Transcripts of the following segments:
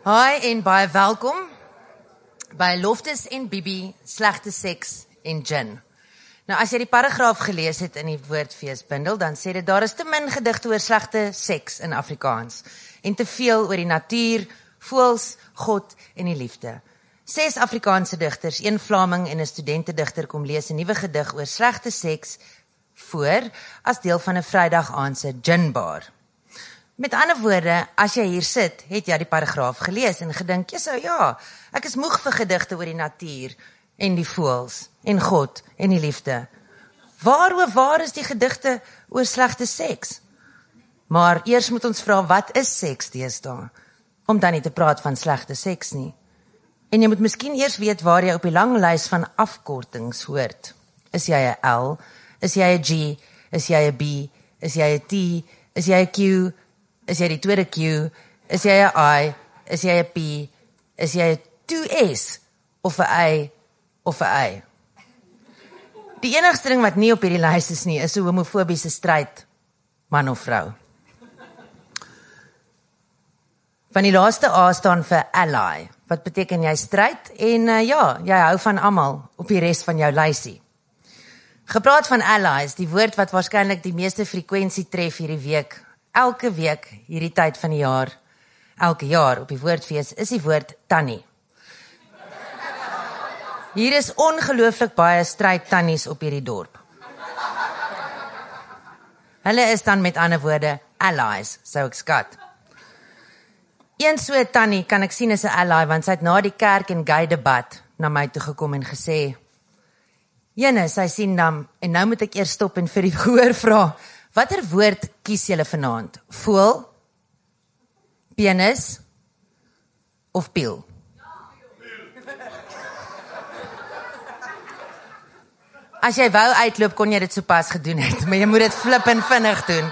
Hi en baie welkom by Loftus en Bibi, slegte seks en gin. Nou as jy die paragraaf gelees het in die woordfeesbundel, dan sê dit daar is te min gedigte oor slegte seks in Afrikaans en te veel oor die natuur, voëls, God en die liefde. 6 Afrikaanse digters, 1 Vlaming en 'n studentedigter kom lees 'n nuwe gedig oor slegte seks voor as deel van 'n Vrydag-aandse ginbar. Met ander woorde, as jy hier sit, het jy die paragraaf gelees en gedink, ja, ek is moeg vir gedigte oor die natuur en die voëls en God en die liefde. Waar is die gedigte oor slegte seks? Maar eers moet ons vra, wat is seks deesdae? Om dan nie te praat van slegte seks nie. En jy moet miskien eers weet waar jy op die lang lys van afkortings hoort. Is jy 'n L? Is jy 'n G? Is jy 'n B? Is jy 'n T? Is jy 'n Q? Is jy die tweede Q? Is jy 'n I? Is jy 'n P? Is jy 'n 2S? Of 'n A? Of 'n A? Die enigste ding wat nie op hierdie lys is nie, is 'n homofobiese stryd, man of vrou. Van die laaste A staan vir ally, wat beteken jy stryd en jy hou van almal op die res van jou lysie. Gepraat van allies, die woord wat waarskynlik die meeste frekwensie tref hierdie week, elke week hierdie tyd van die jaar, elke jaar op die woordfees, is die woord tannie. Hier is ongelooflik baie stryd tannies op hierdie dorp. Hulle is dan met ander woorde allies, sou ek skat. Een so tannie kan ek sien as 'n ally, want sy het na die kerk en gay debat na my toe gekom en gesê, Jene, sy sien dan, en nou moet ek eers stop en vir die gehoor vra, watter woord kies julle vanaand? Voël, penis of piel? As jy wou uitloop, kon jy dit sopas gedoen het, maar jy moet dit flippend vinnig doen.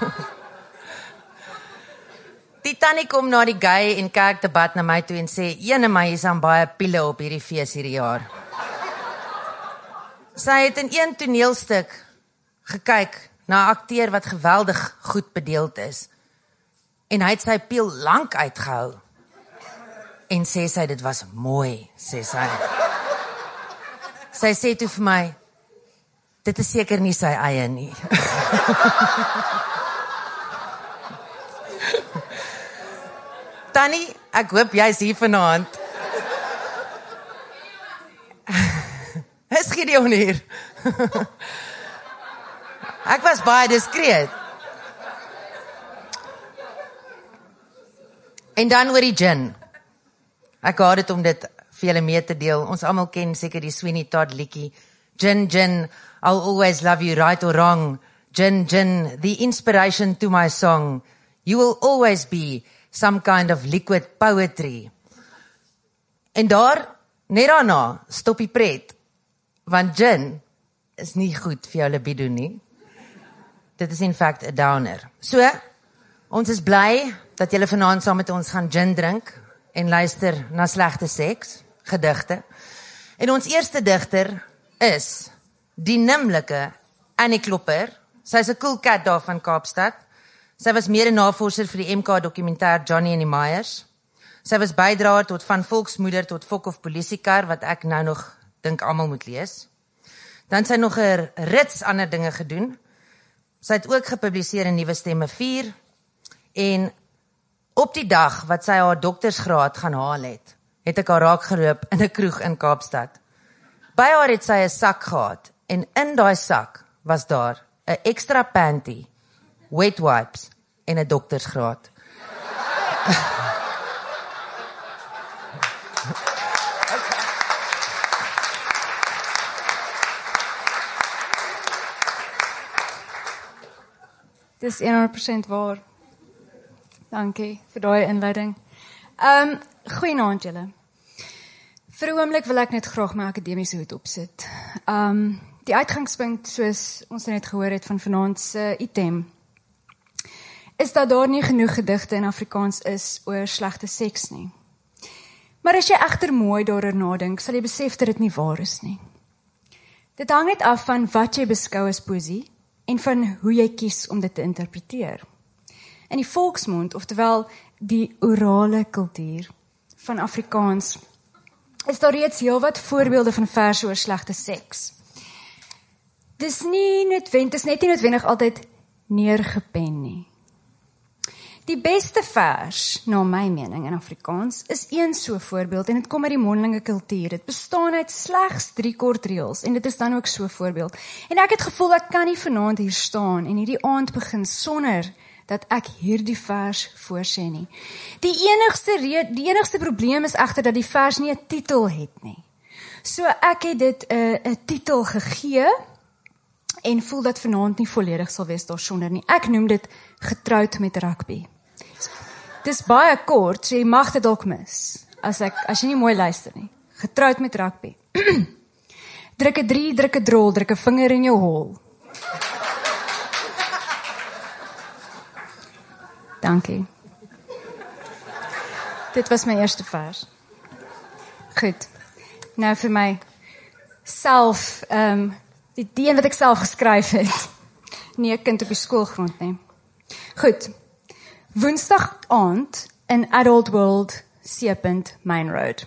Die tannie kom na die gay en kerk debat na my toe en sê, Jene, maar hier is aan baie piele op hierdie fees hierdie jaar. Sy het in een toneelstuk gekyk na 'n akteur wat geweldig goed bedeeld is. En hy het sy piel lank uitgehou. En sê sy, dit was mooi, sê sy. Sy sê toe vir my, dit is seker nie sy eie nie. Tannie, ek hoop jy is hier vanaand. Is Gideon hier? Ek was baie diskreet. En dan oor die gin. Ek haat dit om dit vir julle mee te deel. Ons almal ken seker die Sweeney Todd liedjie. Gin, gin, I'll always love you, right or wrong. Gin, gin, the inspiration to my song. You will always be some kind of liquid poetry. En daar, net daarna, stop die pret. Want gin is nie goed vir jou libido nie. Dit is in fact 'n downer. So, ons is bly dat julle vanaand saam met ons gaan gin drink en luister na slegte seks, gedigte. En ons eerste digter is die nimmerlike Annie Klopper. Sy's 'n cool cat daar van Kaapstad. Sy was mede-navorser vir die MK dokumentêr Johnny en die Meyers. Sy was bydraer tot Van Volksmoeder tot Fok of Polisiekar, wat ek nou nog dink almal moet lees. Dan sy nog 'n rits ander dinge gedoen. Sy het ook gepubliseer in Nuwe Stemme 4 en op die dag wat sy haar doktersgraad gaan haal het ek haar raak geloop in 'n kroeg in Kaapstad. By haar het sy 'n sak gehad en in daai sak was daar 'n ekstra panty, wet wipes en 'n doktersgraad. Dis 100% waar. Dankie vir daai inleiding. Goeienaand julle. Vir 'n oomblik wil ek net graag my akademiese hoed opsit. Die uitgangspunt, soos ons net gehoor het van vanaand se item, is dat daar nie genoeg gedigte in Afrikaans is oor slegte seks nie. Maar as jy egter mooi daaroor nadink, sal jy besef dat dit nie waar is nie. Dit hang net af van wat jy beskou as poesie en van hoe jy kies om dit te interpreteer. In die volksmond, oftewel die orale kultuur, van Afrikaans, is daar reeds heelwat voorbeelde van verse oor slegte seks. Dis net nie noodwendig altyd neergepen nie. Die beste vers, na my mening in Afrikaans, is een so voorbeeld en dit kom uit die mondelinge kultuur. Dit bestaan uit slegs 3 kort reëls en dit is dan ook so voorbeeld. En ek het gevoel ek kan nie vanaand hier staan en hierdie aand begin sonder dat ek hierdie vers voorsê nie. Die enigste probleem is egter dat die vers nie 'n titel het nie. So ek het dit 'n titel gegee en voel dat vanaand nie volledig sal wees daarsonder nie. Ek noem dit Getroud met rugby. Dis baie kort, so jy mag dit dalk mis, as jy nie mooi luister nie. Getroud met rugby. Druk 'n 3, druk 'n drol, druk 'n vinger in jou hol. Dankie. Dit was my eerste vers. Goed. Nou vir my self, die een wat ek self geskryf het. Nie 'n kind op die skoolgrond nie. Goed. Woensdag aand in Adult World, C. Main Road.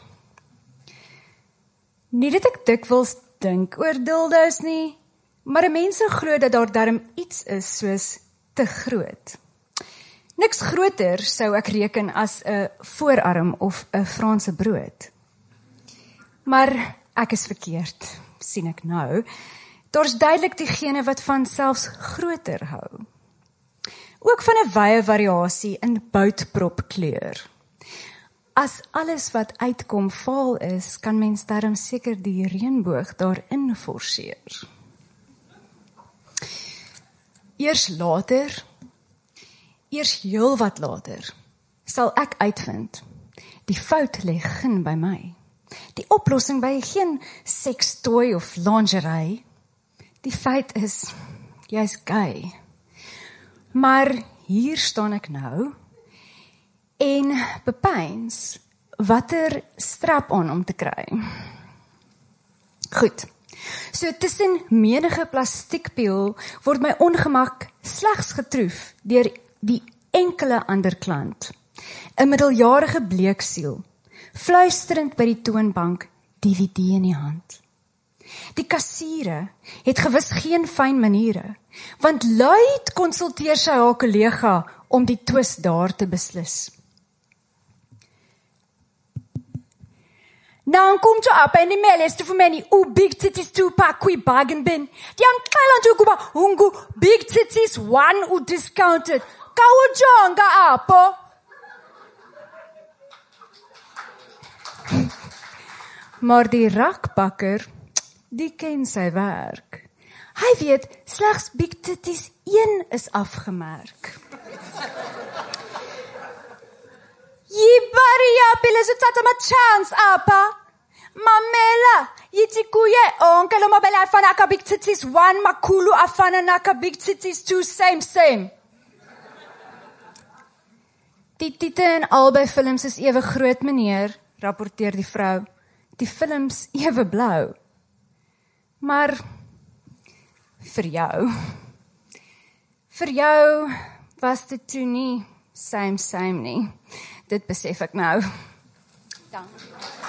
Nie dat ek dikwels dink oor dildos nie, maar mense glo dat daar darm iets is soos te groot. Niks groter sou ek reken as 'n voorarm of 'n Franse brood. Maar ek is verkeerd, sien ek nou. Daar's duidelik diegene wat van selfs groter hou. Ook van 'n wye variasie in boutprop kleur. As alles wat uitkom vaal is, kan mens darm seker die reënboog daarin forceer. Eers heel wat later, sal ek uitvind, die fout lê geen by my. Die oplossing by geen sekstooi of lingerie. Die feit is, jy's gay. Maar hier staan ek nou, en bepeins, watter strap-on om te kry. Goed, so tussen menige plastiekpiel word my ongemak slegs getroef deur die enkele ander klant. 'n middeljarige bleeksiel, fluisterend by die toonbank, DVD in die hand. Die kassiere het gewis geen fyn maniere, want luid konsulteer sy haar kollega om die twis daar te beslis. Nou kom toe apha inimele esifumeni big titties 2-pack kwi-bargain bin. Ndiyamxela nje ukuba ungu big titties 1 discounted. Kawujonga apho. Maar die rakbakker, die ken sy werk. Hy weet, slegs big titties 1 is afgemerk. Yibaria pile zothatha ama-chance apha. Mamela, yithi kuye onke lo mabele afana aka big titties 1 makhulu afana naka big titties 2 same. Die titel in albei films is ewe groot, meneer, rapporteer die vrou. Die films ewe blou. Maar vir jou was dit toe nie same nie. Dit besef ek nou. Dankie.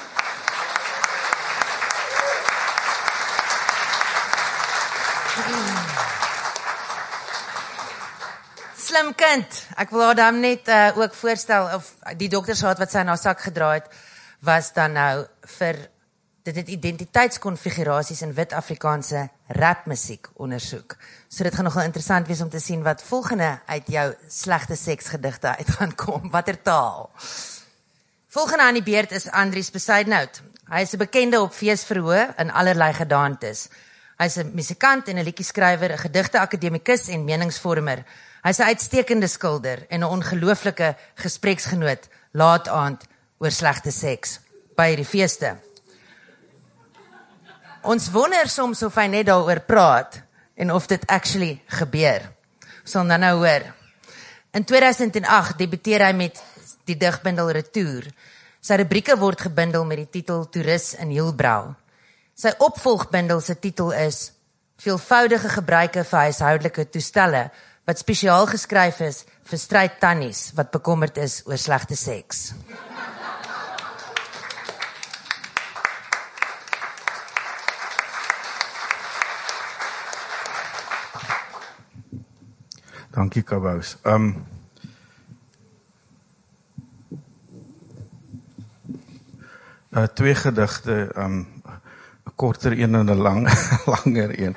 Slim kind. Ek wil haar dan net ook voorstel, of die doktershaat wat sy in haar sak gedra het, was dan nou vir dit het identiteitskonfigurasies in wit Afrikaanse rapmusiek ondersoek. So dit gaan nogal interessant wees om te sien wat volgende uit jou slegte seksgedigte uit gaan kom. Watter taal? Volgende aan die beurt is Andries Besuidenhout. Hy is 'n bekende op feesverhoë in allerlei gedaantes. Hy is 'n musikant en 'n liedjieskrywer, 'n gedigte-akademikus en meningsvormer. Hy is 'n uitstekende skilder en 'n ongelooflike gespreksgenoot laat aand oor slegte seks by die feeste. Ons wonder soms of hy net daaroor praat en of dit actually gebeur. Ons sal dan nou hoor. In 2008 debuteer hy met die digbundel Retour. Sy rubrieke word gebundel met die titel Toerist in Hielbrau. Sy opvolgbundel se titel is Veelvoudige gebruike vir huishoudelike toestelle, wat spesiaal geskryf is vir stryd tannies wat bekommerd is oor slegte seks. Dankie Kabous. Twee gedigte, 'n korter een en 'n langer een.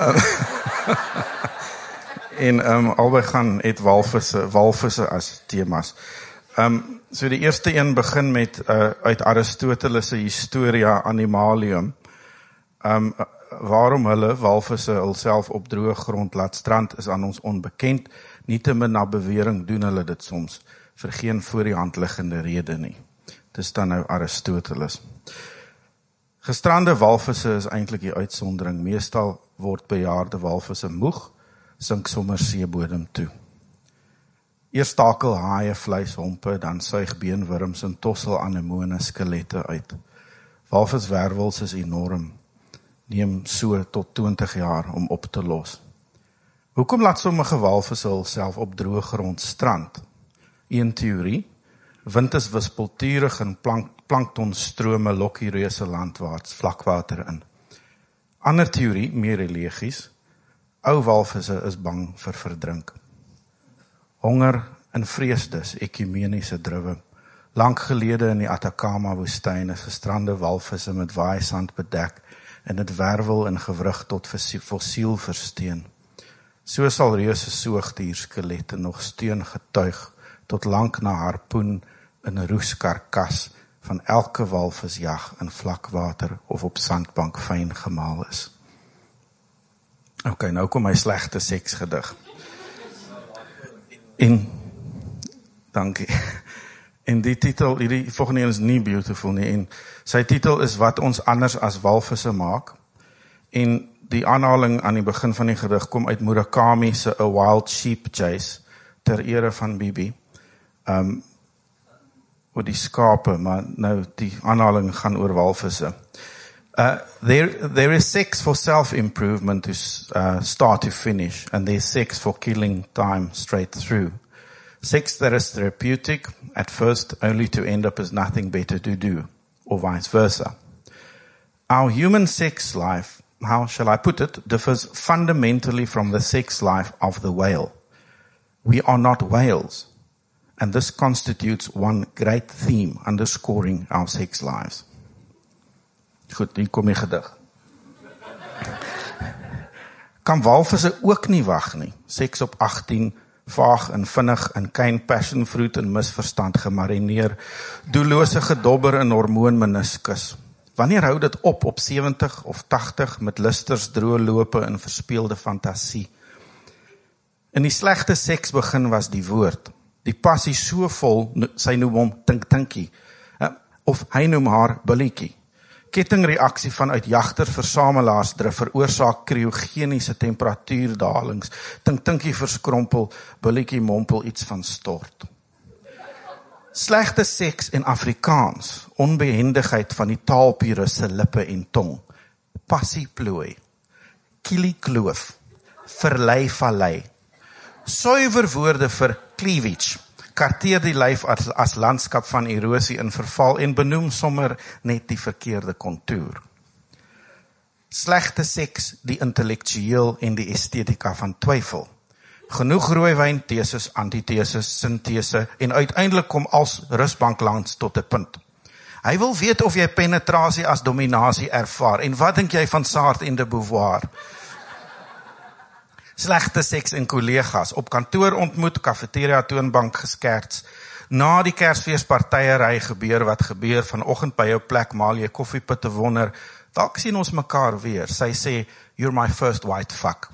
En albei gaan het walvisse as temas. So die eerste een begin met uit Aristoteles se Historia Animalium. Waarom hulle walvisse hulself op droë grond laat strand is aan ons onbekend. Nietemin na bewering doen hulle dit soms vir geen voor die hand liggende rede nie. Dis dan nou Aristoteles. Gestrande walvisse is eintlik die uitsondering. Meestal word bejaarde walvisse moeg, sink sommer seebodem toe. Eers takel haie vleishompe, dan suig beenwurms en tossel anemone skelette uit. Walviswervels is enorm, neem so tot 20 jaar om op te los. Hoekom laat sommige walvisse hulself op droë grond strand? Een teorie, wind is wispelturig en planktonstrome lok die reuse landwaarts vlakwater in. Ander teorie, meer elegies, ou walvisse is bang vir verdrink. Honger en vrees dus, ekumeniese driwe. Lang gelede in die Atacama-woestyn is gestrande walvisse met waaisand bedek en het wervel en gewrig tot fossiel versteen. So sal reuse soogdierskelette nog steun getuig tot lank na harpoen in 'n roeskarkas van elke walvisjag in vlakwater of op sandbank fyn gemaal is. Ok, nou kom my slegte seksgedig. Dankie. En die titel, die volgende een is nie beautiful nie, en sy titel is Wat ons anders as walvisse maak, en die aanhaling aan die begin van die gedig kom uit Murakami se A Wild Sheep Chase, ter ere van Bibi, oor die skape, maar nou die aanhaling gaan oor walvisse. There is sex for self-improvement to start to finish, and there's sex for killing time straight through. Sex that is therapeutic, at first only to end up as nothing better to do, or vice versa. Our human sex life, how shall I put it, differs fundamentally from the sex life of the whale. We are not whales, and this constitutes one great theme underscoring our sex lives. Goed, hier kom die gedig. Kan walvisse ook nie wag nie. Seks op 18, vaag en vinnig en kyn passionfruit en misverstand gemarineer, doellose gedobber en hormoonmeniskus. Wanneer hou dit op 70 of 80 met lusters, droë lope en verspeelde fantasie? In die slegte seks begin was die woord. Die passie so vol, sy noem hom tink-tinkie, of hy noem haar billetjie. Kettingreaksie vanuit jagter-versamelaarsdrif veroorsaak kriogeniese temperatuurdalings. Tink-tinkie verskrompel, billetjie mompel iets van stort. Slegte seks in Afrikaans, onbehendigheid van die taalpurus se lippe en tong. Passieplooi, kielie-kloof, verlei-vallei. Suiwer woorde vir cleavage, karteer die lyf as landskap van erosie in verval en benoem sommer net die verkeerde kontour. Slegte seks, die intellektueel en die estetika van twyfel. Genoeg rooiwyn, teses, antiteses, sintese en uiteindelik kom als rusbank langs tot 'n punt. Hy wil weet of jy penetrasie as dominasie ervaar en wat dink jy van Sartre en de Beauvoir? Slegte seks en kollegas, op kantoor ontmoet, cafeteria toonbank geskerts. Na die Kersfeespartyery gebeur wat gebeur, vanoggend by jou plek maal jy koffiepitte wonder, dalk sien ons mekaar weer. Sy sê, you're my first white fuck.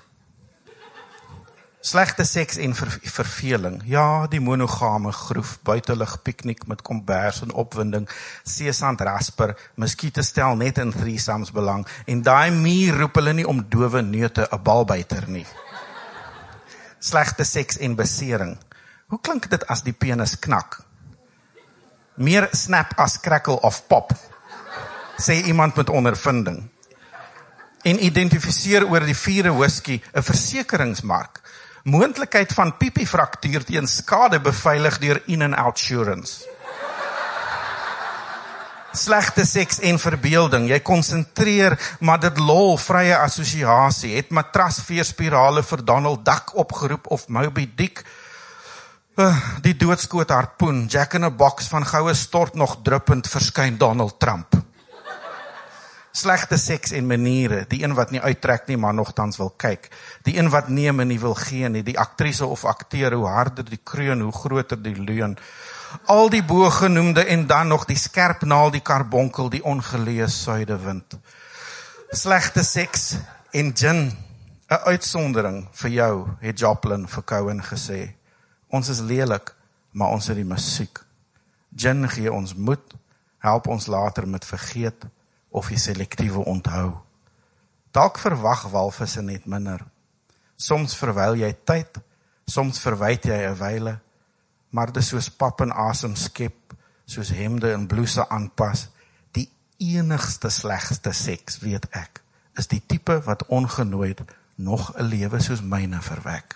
Slegte seks en verveling, ja, die monogame groef, buitelug piknik met kombers en opwinding, seesand rasper, muskiete stel net in threesomes belang, en daai mier roep hulle nie om dowe neute 'n balbuiter nie. Slegte seks en besering. Hoe klink dit as die penis knak? Meer snap as crackle of pop, sê iemand met ondervinding. En identifiseer oor die vierde whisky 'n versekeringsmark. Moontlikheid van pipiefraktuur teen skade beveilig deur in-and-outsurance. Slegte seks en verbeelding. Jy konsentreer, maar dit lol, vrye assosiasie. Het matrasveerspirale vir Donald Duck opgeroep of Moby Dick. Die doodskoot harpoen, Jack in 'n box van goue stort nog druppend verskyn Donald Trump. Slegte seks en maniere, die een wat nie uittrek nie, maar nogtans wil kyk. Die een wat neem en nie wil gee nie, die aktrise of akteur, hoe harder die kreun, hoe groter die leuen. Al die bogenoemde en dan nog die skerp naal, die karbonkel, die ongelees suidewind. Slegte seks en gin, 'n uitsondering vir jou, het Joplin vir Cohen gesê. Ons is lelik, maar ons het die musiek. Gin gee ons moed, help ons later met vergeet, of die selektiewe onthou. Dalk verwag walvisse net minder. Soms verwyl jy tyd, soms verwyd jy 'n wyle, maar dis soos pap en asem skep, soos hemde en blouse aanpas. Die enigste slegste seks, weet ek, is die tipe wat ongenooid nog 'n lewe soos myne verwek.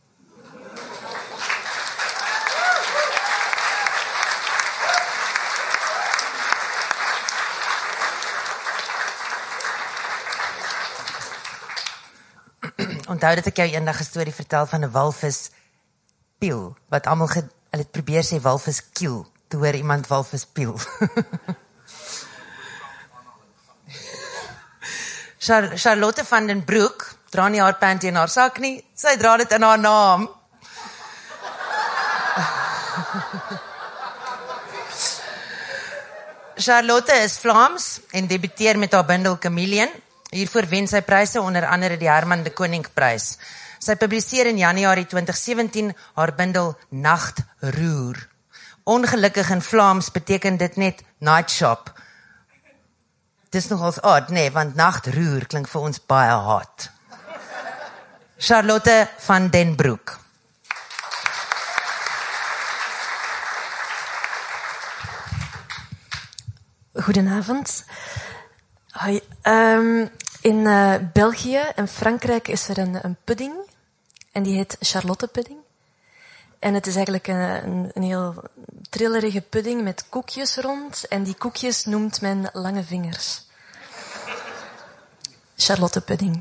Onthou dat ek jou eendag 'n storie vertel van 'n walvis piel, wat almal hulle het probeer sê walvis kiel, toe hoor iemand walvis piel. Charlotte van den Broek dra nie haar panty in haar sak nie, sy dra dit in haar naam. Charlotte is Vlaams en debuteer met haar bundel Chameleon. Hiervoor wen sy pryse, onder andere die Herman de Koning prys. Sy publiseer in Januarie 2017 haar bundel Nachtroer. Ongelukkig in Vlaams beteken dit net night shop. Dis nogals odd, nee, want Nachtroer klink vir ons baie hot. Charlotte van den Broek. Goedenavond. Hoi. In België en Frankrijk is er een pudding. En die heet Charlotte pudding. En het is eigenlijk een heel trillerige pudding met koekjes rond. En die koekjes noemt men lange vingers. Charlotte pudding.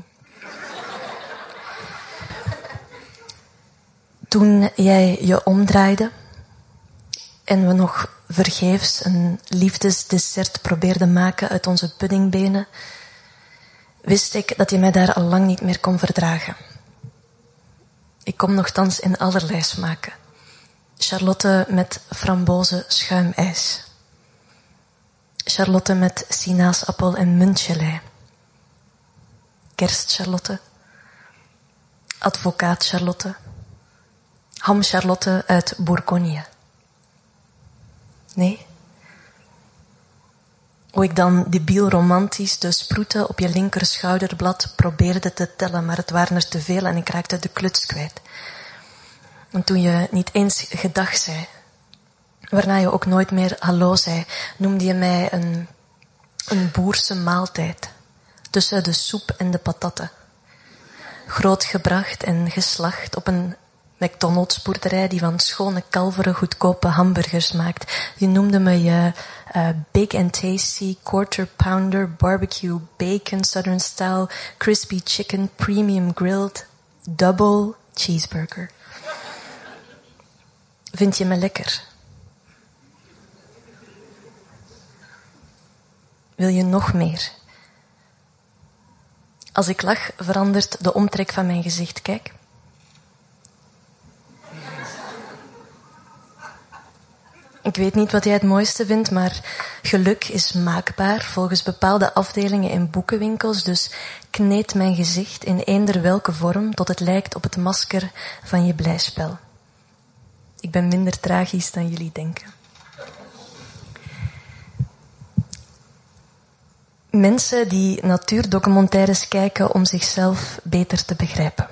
Toen jij je omdraaide en we nog vergeefs een liefdesdessert probeerden maken uit onze puddingbenen, wist ik dat je mij daar al lang niet meer kon verdragen. Ik kom nochtans in allerlei smaken. Charlotte met frambozen schuimijs. Charlotte met sinaasappel en muntgelei. Kerstcharlotte. Advocaat Charlotte. Ham Charlotte uit Bourgogne. Nee? Hoe ik dan debiel romantisch de sproeten op je linker schouderblad probeerde te tellen, maar het waren er te veel en ik raakte de kluts kwijt. En toen je niet eens gedag zei, waarna je ook nooit meer hallo zei, noemde je mij een boerse maaltijd tussen de soep en de patatten. Grootgebracht en geslacht op een McDonald's boerderij die van schone kalveren goedkope hamburgers maakt. Je noemde me je big and tasty, quarter pounder, barbecue, bacon, southern style, crispy chicken, premium grilled, double cheeseburger. Vind je me lekker? Wil je nog meer? Als ik lach, verandert de omtrek van mijn gezicht. Kijk. Ik weet niet wat jij het mooiste vindt, maar geluk is maakbaar volgens bepaalde afdelingen in boekenwinkels. Dus kneed mijn gezicht in eender welke vorm tot het lijkt op het masker van je blijspel. Ik ben minder tragisch dan jullie denken. Mensen die natuurdocumentaires kijken om zichzelf beter te begrijpen.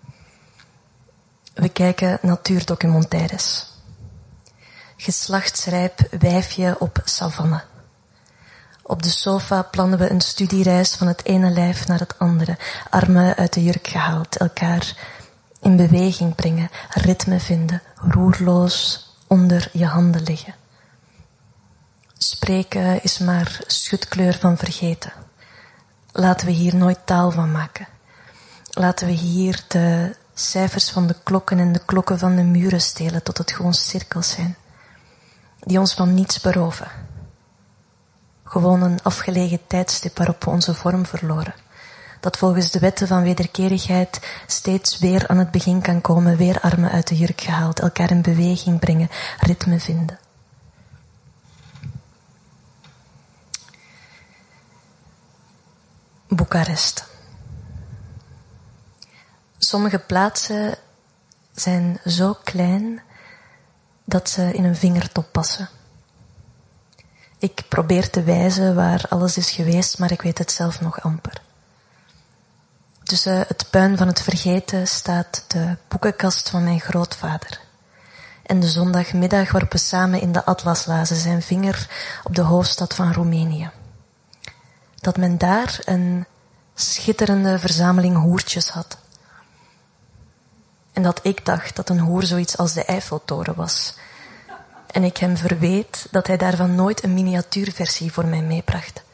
We kijken natuurdocumentaires. Geslachtsrijp wijfje op savanne. Op de sofa plannen we een studiereis van het ene lijf naar het andere. Armen uit de jurk gehaald, elkaar in beweging brengen, ritme vinden, roerloos onder je handen liggen. spreken is maar schutkleur van vergeten. Laten we hier nooit taal van maken. Laten we hier de cijfers van de klokken en de klokken van de muren stelen tot het gewoon cirkels zijn. Die ons van niets beroven. Gewoon een afgelegen tijdstip waarop we onze vorm verloren. Dat volgens de wetten van wederkerigheid steeds weer aan het begin kan komen, weer armen uit de jurk gehaald, elkaar in beweging brengen, ritme vinden. Boekarest. Sommige plaatsen zijn zo klein dat ze in een vingertop passen. Ik probeer te wijzen waar alles is geweest, maar ik weet het zelf nog amper. Tussen het puin van het vergeten staat de boekenkast van mijn grootvader. En de zondagmiddag waarop we samen in de atlas lazen, zijn vinger op de hoofdstad van Roemenië. Dat men daar een schitterende verzameling hoertjes had. En dat ik dacht dat een hoer zoiets als de Eiffeltoren was. En ik hem verweet dat hij daarvan nooit een miniatuurversie voor mij meebracht.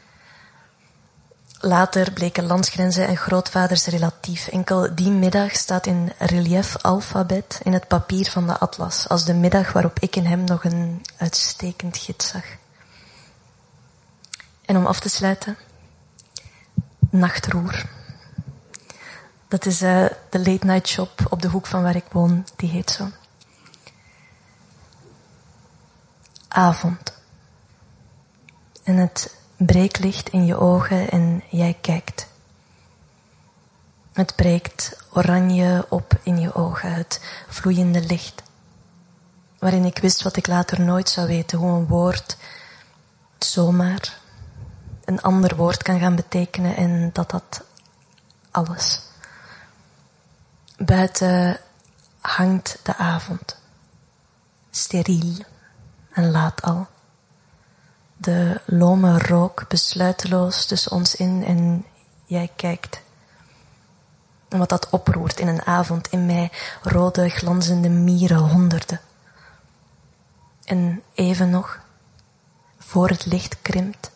Later bleken landsgrenzen en grootvaders relatief. Enkel die middag staat in relief alfabet in het papier van de atlas, als de middag waarop ik in hem nog een uitstekend gids zag. En om af te sluiten, Nachtroer. Dat is de late night shop op de hoek van waar ik woon, die heet zo. Avond. En het breeklicht in je ogen en jij kijkt. Het breekt oranje op in je ogen, het vloeiende licht. Waarin ik wist wat ik later nooit zou weten, hoe een woord zomaar een ander woord kan gaan betekenen en dat alles. Buiten hangt de avond. Steriel en laat al. De lome rook besluiteloos tussen ons in en jij kijkt. En wat dat oproert in een avond in mij, rode glanzende mieren, honderden. En even nog, voor het licht krimpt,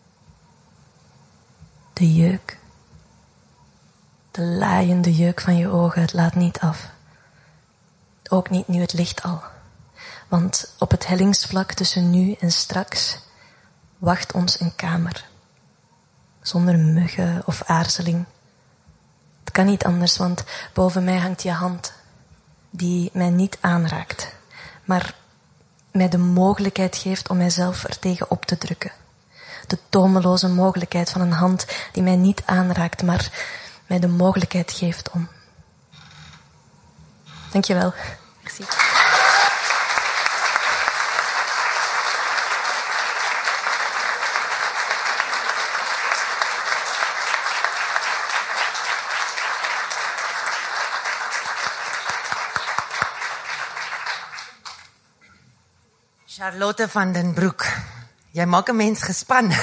de jeuk. De laaiende jeuk van je ogen, het laat niet af. Ook niet nu het licht al. Want op het hellingsvlak tussen nu en straks wacht ons een kamer. Zonder muggen of aarzeling. Het kan niet anders, want boven mij hangt je hand. Die mij niet aanraakt. Maar mij de mogelijkheid geeft om mijzelf er tegen op te drukken. De tomeloze mogelijkheid van een hand die mij niet aanraakt, maar mij de mogelijkheid geeft om. Dankjewel. Merci. Charlotte van den Broek. Jy maak 'n mens gespan.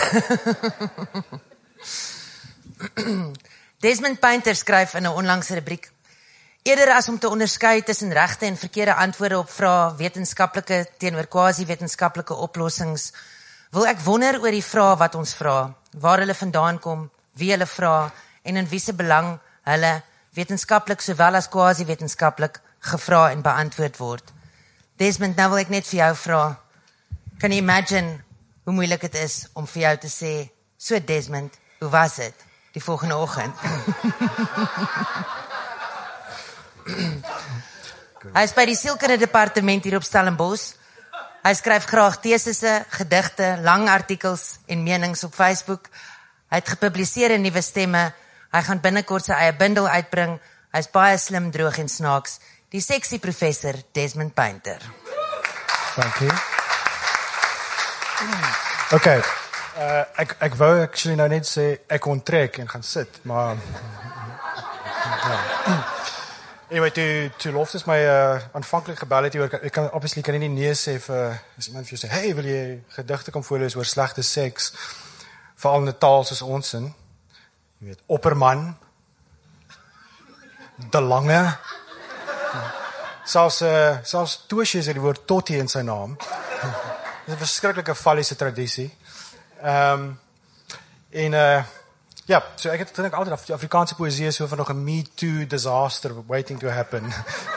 Desmond Painter skryf in 'n onlangse rubriek: eerder as om te onderskei tussen regte en verkeerde antwoorde op vrae, wetenskaplike teenoor quasi-wetenskaplike oplossings, wil ek wonder oor die vrae wat ons vra, waar hulle vandaan kom, wie hulle vra en in wie se belang hulle wetenskaplik sowel as quasi-wetenskaplik gevra en beantwoord word. Desmond, nou wil ek net vir jou vra, kan jy imagine hoe moeilik het is om vir jou te sê, so Desmond, hoe was dit die volgende oggend? Hy is by die sielkunde departement hier op Stellenbosch. Hy skryf graag tesisse, gedigte, lang artikels en menings op Facebook. Hy het gepubliseer in Nuwe Stemme. Hy gaan binnekort sy eie bundel uitbring. Hy is baie slim, droog en snaaks. Die sexy professor Desmond Painter. Dankie. Okay. Ek wou actually nou net sê ek onttrek en gaan sit, maar ja. Anyway, toe Loftus my aanvanklik gebel het, ek kan obviously kan nie nee sê vir as iemand vir jou sê, hey, wil jy gedigte kom voorlees oor slegte seks, veral in 'n taal soos ons in, jy weet, Opperman, De Lange, selfs Toosje is die woord Totti in sy naam. Dit is 'n verskriklike falliese tradisie. Ja, so ek het gedink altyd die Afrikaanse poësie is so van nog 'n Me Too disaster waiting to happen.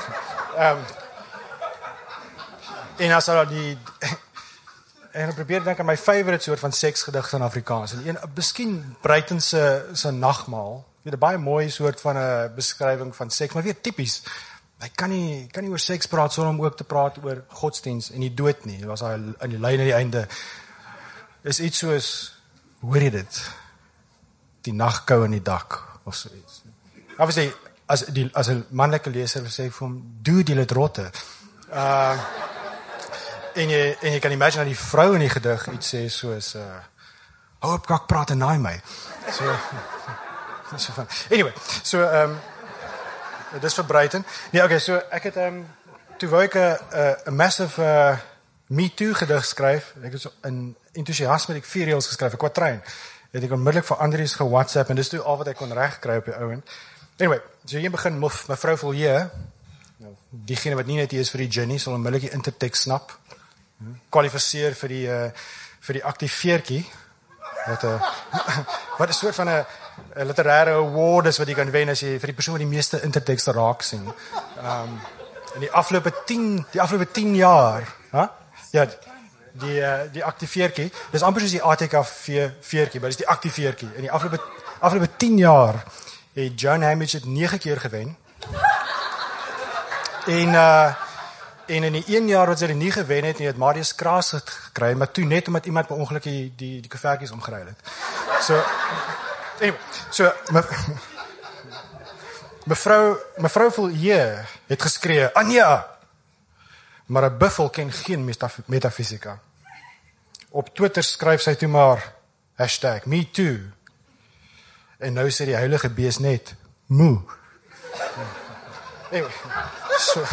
En as al die en ek probeer dink aan my favourite soort van seksgedigte in Afrikaans. En miskien Bruiten se Nagmaal. Weet 'n baie mooi soort van 'n beskrywing van seks, maar weer tipies. Hy kan nie oor seks praat sonder om ook te praat oor godsdiens en die dood nie. Dit was daai in die lyn aan die einde. Is iets soos, hoor jy dit? Die nagkou in die dak of so iets. Obviously as 'n manlike leser sê vir hom, dude, jy het rotte. En jy kan imagine dat die vrou in die gedig iets sê soos hou op kak praat en naai my. So van. Anyway, so dis vir Bruiten. Nee, okay, so ek het toe wou ek 'n massive Me Too gedig skryf. Ek het so in entoesiasme ek 4 reëls geskryf, 'n kwatryn. Het ek onmiddellik vir Andries ge-WhatsApp en dis toe al wat ek kon regkry op die ouend. Anyway, so hier begin mevrou Villiers. Nou, diegene wat nie net hier is vir die Ginny sal onmiddellik die intertekst snap. Kwalifiseer vir die aktiveertjie. Wat 'n soort van 'n literêre award is wat jy kan wen as jy vir die persoon wat die meeste intertekste raak sien. In die afgelope 10 jaar, ja, die aktiveertjie, dis amper soos die ATK-veertjie, maar dis die aktiveertjie. In die afgelope 10 jaar het Joan Hamage dit 9 keer gewen. En in die 1 jaar wat sy dit nie gewen het Marius Kraas het gekry, maar toe net omdat iemand per ongeluk die koevertjies omgeruil het. So mevrou Villiers het geskree, Anja, maar 'n buffel ken geen metafisika. Op Twitter skryf sy toe maar #MeToo. En nou sê die heilige bees net moe. Anyway, so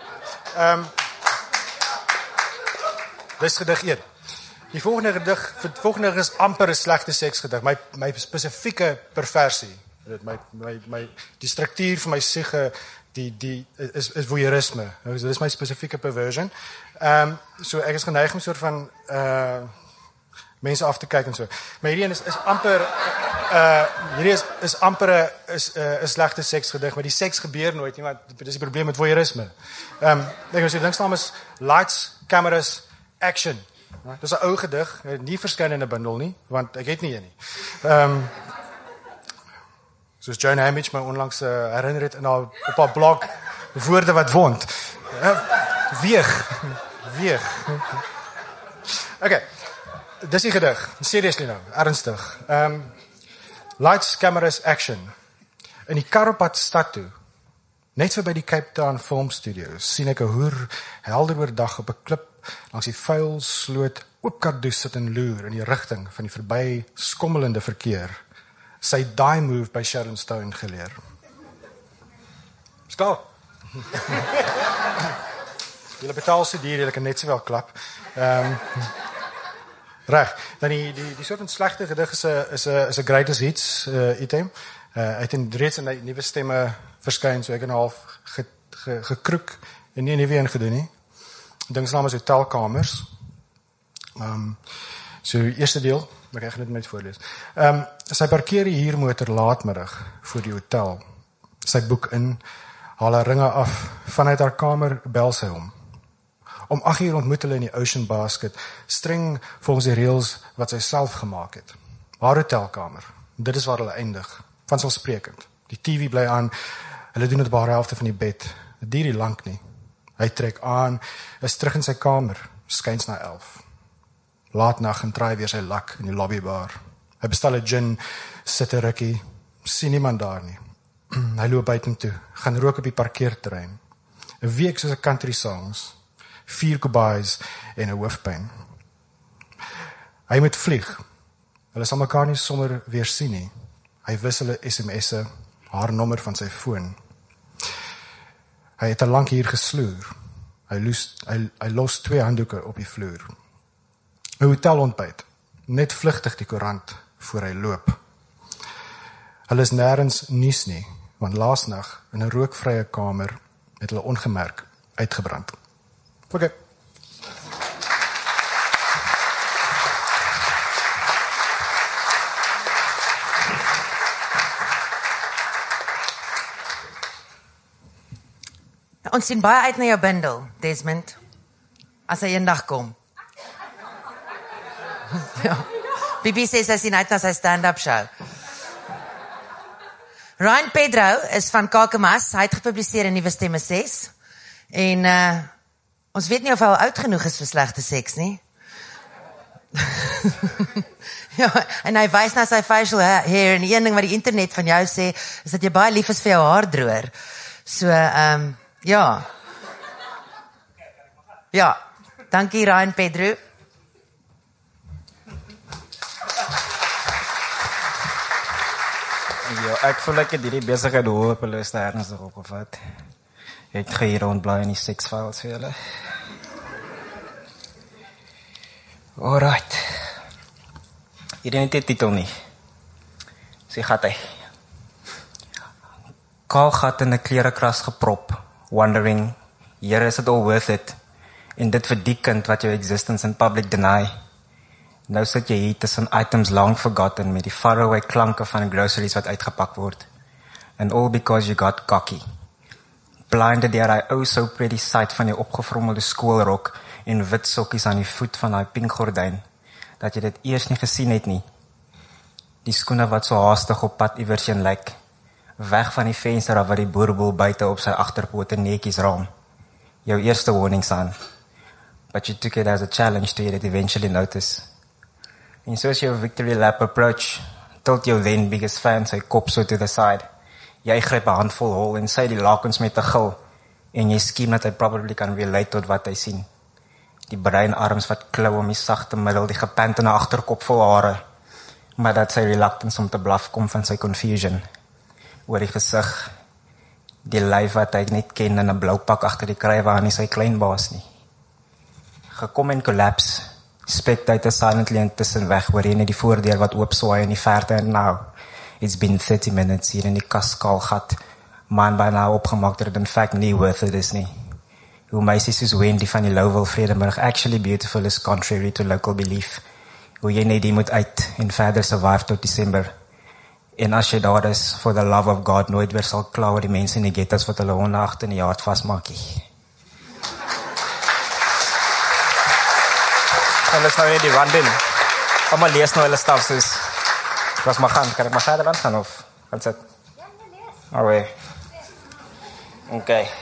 dis gedig 1. Die volgende gedig is amper 'n slegte seksgedig. My spesifieke perversie. Die struktuur van my siege is voyeurisme. Dit is my spesifieke perversion. So ek is geneig om soort van mense af te kyk en so. Maar hierdie is amper is amper 'n slegte seksgedig, maar die seks gebeur nooit nie, want dit is die probleem met voyeurisme. Ek sê dingsnaam is Lights, Cameras, Action. Dis 'n ou gedig, nie verskyn in 'n bundel nie, want ek het nie een nie. Soos Joan Hamage my onlangs herinner het op haar blog, woorde wat wond. Weeg. Okay, dis die gedig, seriously nou, ernstig. Lights, Cameras, Action. In die karpad stad toe, net verby die Cape Town Film Studios, sien ek 'n hoer helder oordag op 'n klip langs die vuil sloot oopkardoes sit en loer in die rigting van die verby skommelende verkeer. Sy die move by Sharon Stone geleer. Skaal. Julle betaal so duur, julle kan net sowel klap. Reg. Dan die soort van slegte gedig is 'n greatest hits item. Hy het reeds in die nuwe stemme verskyn, so ek het half gekroek en nie 'n nuwe een gedoen nie. Dingsnaam is Hotelkamers. So eerste deel, maar ek gaan dit net voorlees. Sy parkeer die huurmotor laatmiddag voor die hotel. Sy boek in, haal haar ringe af, vanuit haar kamer bel sy hom. Om 8 uur ontmoet hulle in die Ocean Basket, streng volgens die reëls wat sy self gemaak het. Haar hotelkamer, dit is waar hulle eindig, vanselfsprekend. Die TV bly aan, hulle doen dit op haar helfte van die bed, dit duur nie lank nie. Hy trek aan, is terug in sy kamer, skuins na 11. Laatnag en draai weer sy lak in die lobbybar. Hy bestel 'n gin, sit 'n rukkie, sien niemand daar nie. Hy loop buitentoe, gaan rook op die parkeerterrein. 'n week soos 'n country songs, 4 kobaais en 'n hoofpyn. Hy moet vlieg. Hulle sal mekaar nie sommer weer sien nie. Hy wissel 'n SMS'e, haar nommer van sy foon. Hy het 'n lank hier gesloer. Hy los 2 handdoeke op die vloer. 'n Hotelontbyt, net vlugtig die koerant voor hy loop. Hulle is nêrens nuus nie, want laasnag in 'n rookvrye kamer het hulle ongemerk uitgebrand. Okay. Ons sien baie uit na jou bundel, Desmond. As hy eendag kom. Ja. Bibi sê sy sien uit na sy stand-up show. Ryan Pedro is van Kakamas. Hy het gepubliseer in Nuwe Stemme 6. En ons weet nie of hy al oud genoeg is vir slegte seks nie. Ja, en hy wys na sy facial hair en die een ding wat die internet van jou sê, is dat jy baie lief is vir jou haardroër. So, ja. Ja, dankie Ryan Pedro. Ja, ek voel ek het hierdie besigheid hopeloos ernstig opgevat. Ek gaan hier rondblaai in die seksfiles vir julle. Alright. Hierdie het nie titel nie. Sê gaat hy. Kaal gat in 'n klerekras geprop, wondering, here, is it all worth it? En dit vir die kind wat jou existence in public deny. Nou sit jy hier tussen items long forgotten met die faraway klanke van groceries wat uitgepak word. And all because you got cocky. Blinded deur hy oh so pretty sight van die opgevrommelde skoolrok en wit sokkies aan die voet van daai pink gordyn, dat jy dit eers nie gesien het nie. Die skoene wat so haastig op pad iewers heen lyk, weg van die venster af wat die boerboel buite op sy agterpote netjies raam. Jou eerste warning sign. But you took it as a challenge to it eventually notice. En soos jou victory lap approach, tilt jou then biggest fan sy kop so to the side. Jy gryp 'n handvol hol en sy die lakens met 'n gil, en jy skiem dat hy probably kan relate tot wat hy sien. Die breinarms wat klou om die sagte middel, die gepantene agterkop vol hare, maar dat sy reluctance om te blaf kom van sy confusion. Oor die gesig, die lyf wat hy net ken in 'n blou pak agter die krywe aan nie sy klein baas nie. Gekom en collapse, spectator silently intussen weg, oor die voordeur wat oopswaai in die verte en now. It's been 30 minutes hier in die kaskaal gat, man byna opgemaak dat het in fact nie worth it is nie. Hoe meisies soos Wendy van die Lowville Vredenburg actually beautiful is contrary to local belief. Hoe jy net die moet uit en verder survive tot December. En as jy daar is, for the love of God, nooit weer sal kla oor die mense in die ghettos wat hulle honde agter in die hart vasmaakie. En dis nou net die run in. Kom maar lees nou hulle staf soos. Was maar gaan, kan ek maar verder gaan of wat sit? Ja, lees. Alweer. Okay.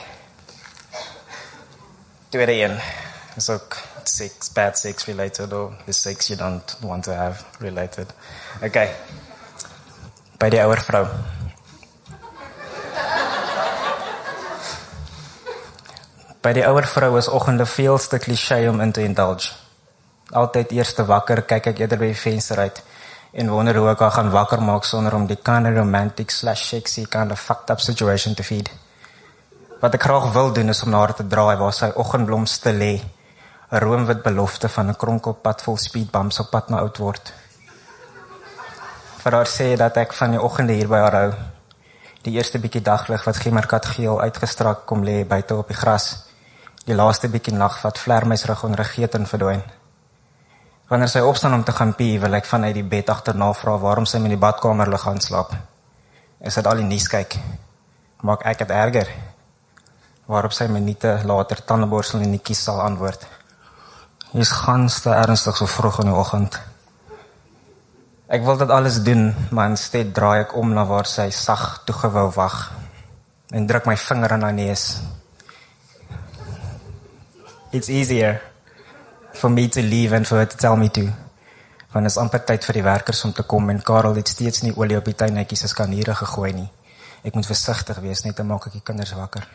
Tweede een is ook sex, bad sex related, or the sex you don't want to have related. Okay. By die ouer vrou. By die ouer vrou is oggende veelste cliché om in te indulge. Altyd eerste wakker, kyk ek eerder by die venster uit en wonder hoe ek haar gaan wakker maak sonder om die kind of romantic / sexy kind of fucked up situation te feed. Wat ek graag wil doen is om na haar te draai waar sy oggendblom stil lê, 'n roomwit belofte van 'n kronkelpad vol speedbumps op pad na oud word. Vir haar sê dat ek van die oggende hier by haar hou. Die eerste bietjie daglig wat gimmerkat geel uitgestrak kom lê buite op die gras. Die laaste bietjie nag wat vlermuisrig onder 'n geeten verdwyn. Wanneer sy opstaan om te gaan pee, wil ek vanuit die bed agterna vra waarom sy in die badkamer lig gaan slaap. Is dit al die nuus kyk? Maak ek dit erger? Waarop sy minute later tandeborsel in die kies sal antwoord. Jy's gans te ernstig so vroeg in die oggend. Ek wil dit alles doen, maar instead draai ek om na waar sy sag toegewou wag en druk my vinger in haar neus. It's easier for me to leave and for her to tell me to. Want is amper tyd vir die werkers om te kom en Karel het steeds nie olie op die tuinhekkies as kaniere gegooi nie. Ek moet versigtig wees, net te maak ek die kinders wakker.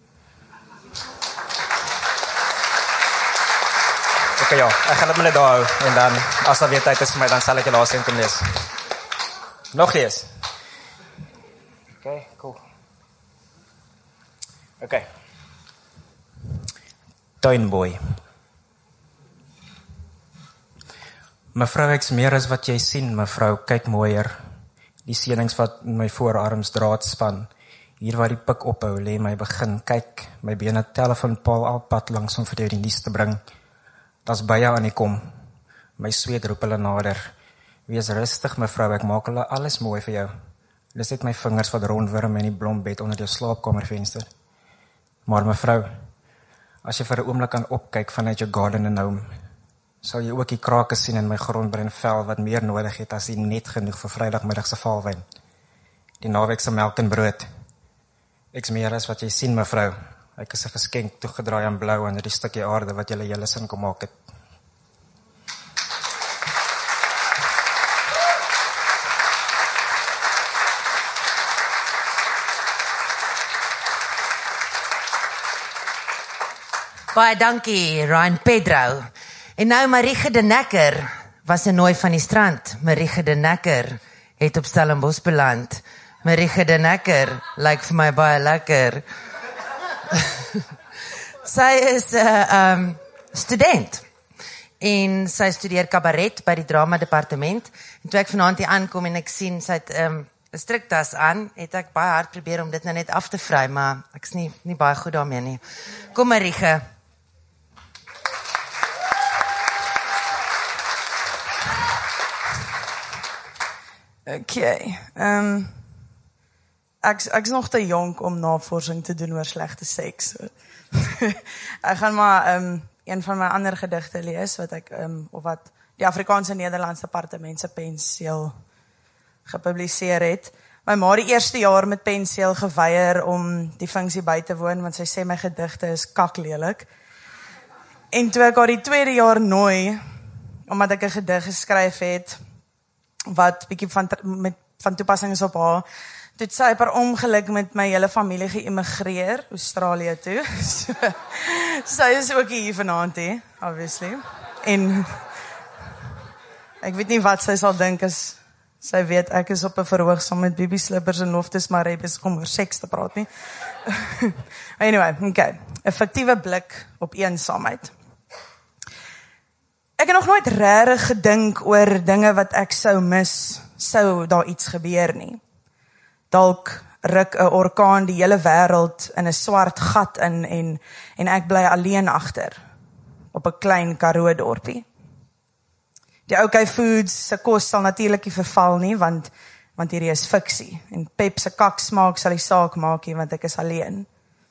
Okay, ja, ek gaan dit maar net daar hou en dan, as daar weer tyd is vir my, dan sal ek die laaste een kom lees. Nog lees? Okay, cool. Okay. Tuinboy. Mevrou, ek's meer as wat jy sien, mevrou, kyk mooier. Die seënings wat in my voorarms draad span. Hier waar die pik ophou, lê my begin, kyk, my bene telefoonpaal al pad langs om vir jou die nuus te bring. Das baie aan die kom. My sweet roep hulle nader. Wees rustig, mevrou, ek maak hulle alles mooi vir jou. Dis net my vingers wat rondwurm in die blombed onder jou slaapkamervenster. Maar mevrou, as jy vir 'n oomblik kan opkyk vanuit jou garden en home, sal jy ook die krake sien in my grondbreinvel wat meer nodig het as die net genoeg vir Vrydagmiddag se valwyn. Die naweek se melk en brood. Ek's meer as wat jy sien, mevrou. Ek is 'n geskenk toegedraai aan blou aan hierdie stukkie aarde wat julle hele sin kom maak het. Baie dankie, Ryan Pedro. En nou Marieke de Necker was 'n nooi van die strand. Marieke de Necker het op Stellenbosch beland. Marieke de Necker lyk vir my baie lekker. Sy is 'n student en sy studeer kabaret by die drama departement. En toe ek vanaand hier aankom en ek sien sy het 'n striktas aan, het ek baie hard probeer om dit nou net af te vry, maar ek's nie baie goed daarmee nie. Kom Marieke. Okay. Ek's nog te jonk om navorsing te doen oor slegte seks. So. Ek gaan maar een van my ander gedigte lees wat ek of wat die Afrikaanse Nederlands Departement se Penseel gepubliseer het. My ma die eerste jaar met Penseel geweier om die funksie by te woon want sy sê my gedigte is kaklelik. En toe ek haar die tweede jaar nooi omdat ek 'n gedig geskryf het wat bietjie van toepassing is op haar. Toe het sy per ongeluk met my hele familie geëmigreer, Australië toe. So, sy is ook hier vanaand hè, obviously. En ek weet nie wat sy sal dink as sy weet ek is op 'n verhoog saam met Bibi Slippers en Loftus Maree besig om oor seks te praat nie. Anyway, okay. 'n Fiktiewe blik op eensaamheid. Ek het nog nooit regtig gedink oor dinge wat ek sou mis, sou daar iets gebeur nie. Dalk ruk 'n orkaan die hele wêreld in 'n swart gat in en ek bly alleen agter op 'n klein Karoo dorpie. Die OK Foods se kos sal natuurlik nie verval nie want hierdie is fiksie en Pep se kaksmaak sal die saak maak nie want ek is alleen.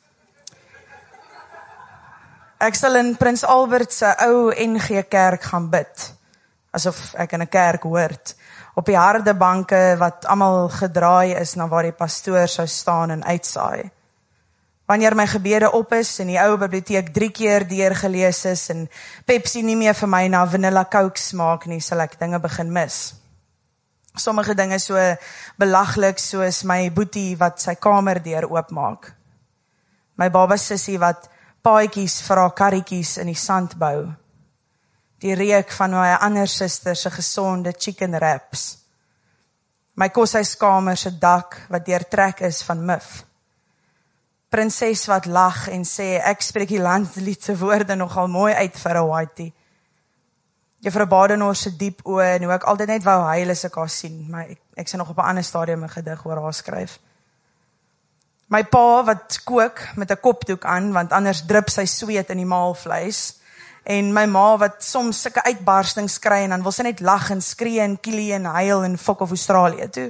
Ek sal in Prins Albert se ou NG Kerk gaan bid, asof ek in 'n kerk hoort, op die harde banke wat almal gedraai is na waar die pastoor sou staan en uitsaai. Wanneer my gebede op is en die ou biblioteek 3 keer deurgelees is en Pepsi nie meer vir my na vanilla Coke smaak nie, sal ek dinge begin mis. Sommige dinge so belaglik soos my boetie wat sy kamerdeur oopmaak. My baba sussie wat paadjies vir haar karretjies in die sand bou. Die reuk van my ander suster se gesonde chicken wraps. My koshuiskamer se dak wat deurtrek is van mif. Prinses wat lag en sê ek spreek die landlied se woorde nogal mooi uit vir 'n whitey. Juffrou Badenhorst se diep oë en hoe ek altyd net wou huil as ek haar sien, maar ek sien nog op 'n ander stadium 'n gedig oor haar skryf. My pa wat kook met 'n kopdoek aan, want anders drup sy sweet in die maalvleis. En my ma wat soms sulke uitbarstings kry en dan wil sy net lag en skree en kielie en huil en fok of Australië toe.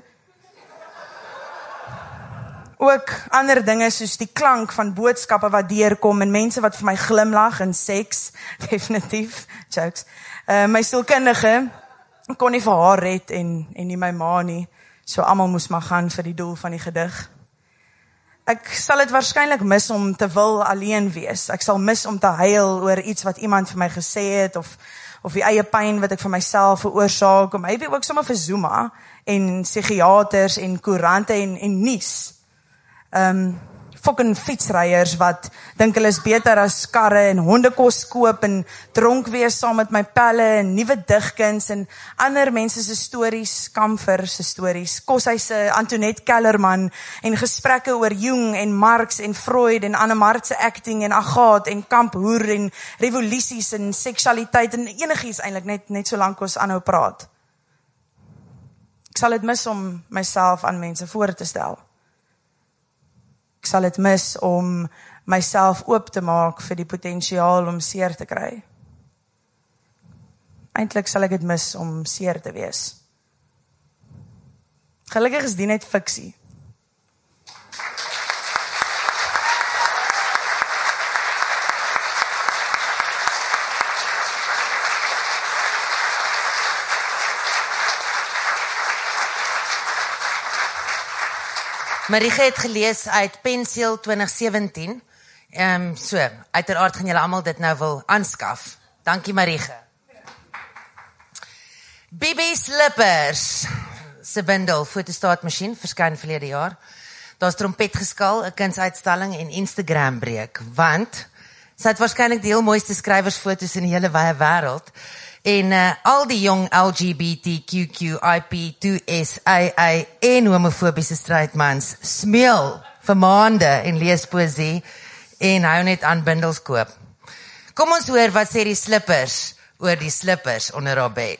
Ook ander dinge soos die klank van boodskappe wat deurkom en mense wat vir my glimlag en seks, definitief, jokes. My sielkundige kon nie vir haar red en nie my ma nie, so almal moes maar gaan vir die doel van die gedig. Ek sal dit waarskynlik mis om te wil alleen wees. Ek sal mis om te huil oor iets wat iemand vir my gesê het of die eie pyn wat ek vir myself veroorsaak, maybe ook sommer vir Zuma en psigiaters en koerante en nuus. Fucking fietsryers wat dink hulle is beter as karre en hondekos koop en dronk wees saam met my pelle en nuwe digkuns en ander mense se stories, Kamfer se stories, Koshuise, Antoinette Kellerman en gesprekke oor Jung en Marx en Freud en Annemart se acting en Agathe en kamphoer en revolusies en seksualiteit en enigiets eintlik net so lank ons aanhou praat. Ek sal dit mis om myself aan mense voor te stel. Ek sal dit mis om myself oop te maak vir die potensiaal om seer te kry. Eintlik sal ek dit mis om seer te wees. Gelukkig is dit net fiksie. Marieke het gelees uit Penseel 2017. So, uiteraard gaan julle almal dit nou wil aanskaf. Dankie Marieke. Bibi Slippers se bundel fotostaatmasjien verskyn verlede jaar. Daar's trompetgeskal, 'n kunsuitstalling en Instagram breek, want sy het waarskynlik die heel mooiste skrywersfoto's in die hele wye wêreld. En al die jong LGBTQIP2SAA en homofobiese straight mans smeel vir maande en lees poesie en hou net aan bundels koop. Kom ons hoor wat sê die slippers oor die slippers onder haar bed.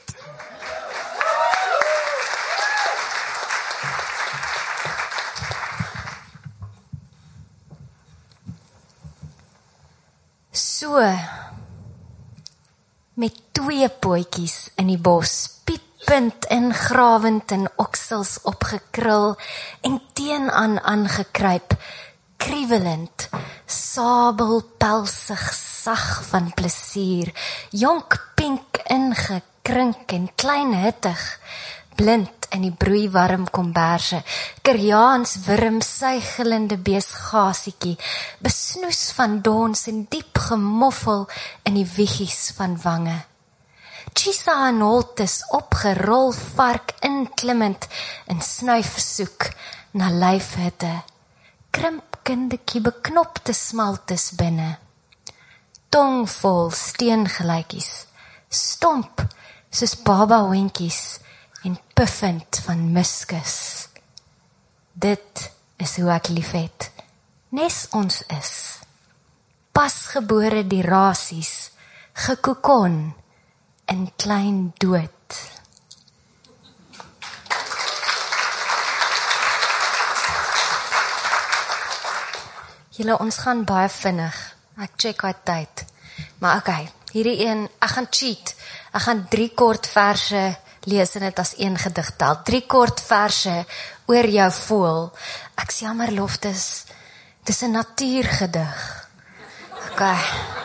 So, met 2 pootjies in die bos, piepend en grawend en oksels opgekrul en teenaan aangekruip, kriewelend, sabelpelsig sag van plesier, jonk pink ingekrink en klein hittig, blind in die broeiwarm komberse, Keriaans wurm suigelende beesgasiekie, besnoes van dons en diep gemoffel in die wiegies van wange. Chisa en holtes opgerol vark inklimmend en snuif soek na lyfhitte, krimp kindertjie beknopte smaltes binne, tongvol steengelykies, stomp soos baba hoentjies en puffend van muskus. Dit is hoe ek lief het, nes ons is. Pasgebore die rasies, gekokon in klein dood. Julle, ons gaan baie vinnig. Ek check uit tyd. Maar okay, hierdie een, ek gaan cheat. Ek gaan 3 kort verse lees en dit as 1 gedig tel. 3 kort verse oor jou voel. Ek sê jammer Loftus, dis 'n natuurgedig. Okay.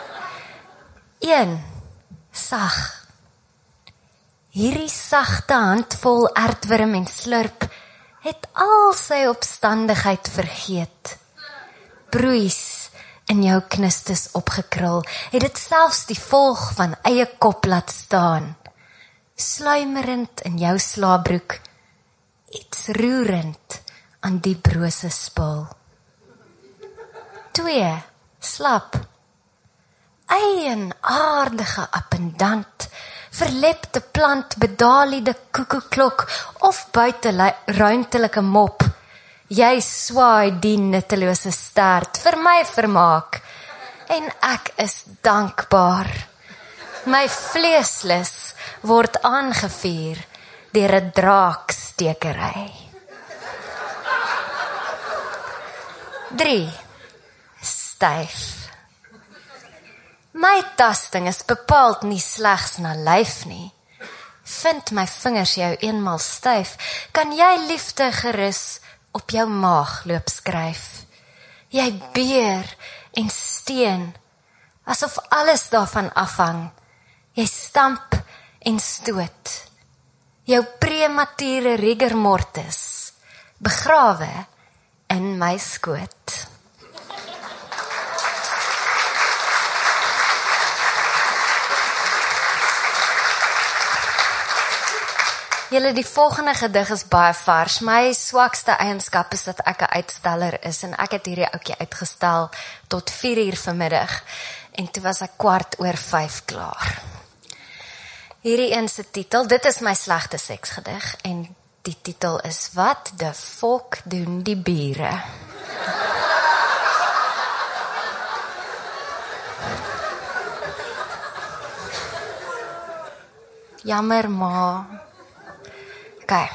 1. Sag. Hierdie sagte handvol aardwurm en slurp het al sy opstandigheid vergeet. Broeis in jou knistes opgekrul, het dit selfs die volg van eie kop laat staan. Sluimerend in jou slaapbroek, iets roerend aan die brose spul. 2. Slap. Eienaardige appendant, verlepte plant, bedaliede koekoeklok of buiteruimtelike mop. Jy swaai die nuttelose stert vir my vermaak en ek is dankbaar. My vleeslus word aangevuur deur 'n draakstekery. 3. Styf. My tasting is bepaald nie slegs na lyf nie. Vind my vingers jou eenmal styf, kan jy liefde gerus op jou maag loop skryf. Jy beer en steen, asof alles daarvan afhang. Jy stamp en stoot. Jou premature rigor mortis, begrawe in my skoot. Julle, die volgende gedig is baie vars. My swakste eienskap is dat ek 'n uitsteller is en ek het hierdie ouetjie uitgestel tot 4:00 vanmiddag en toe was ek 4:15 klaar. Hierdie een se titel, dit is my slegste seksgedig en die titel is Wat de fok doen die bure? Jammer ma. Okay.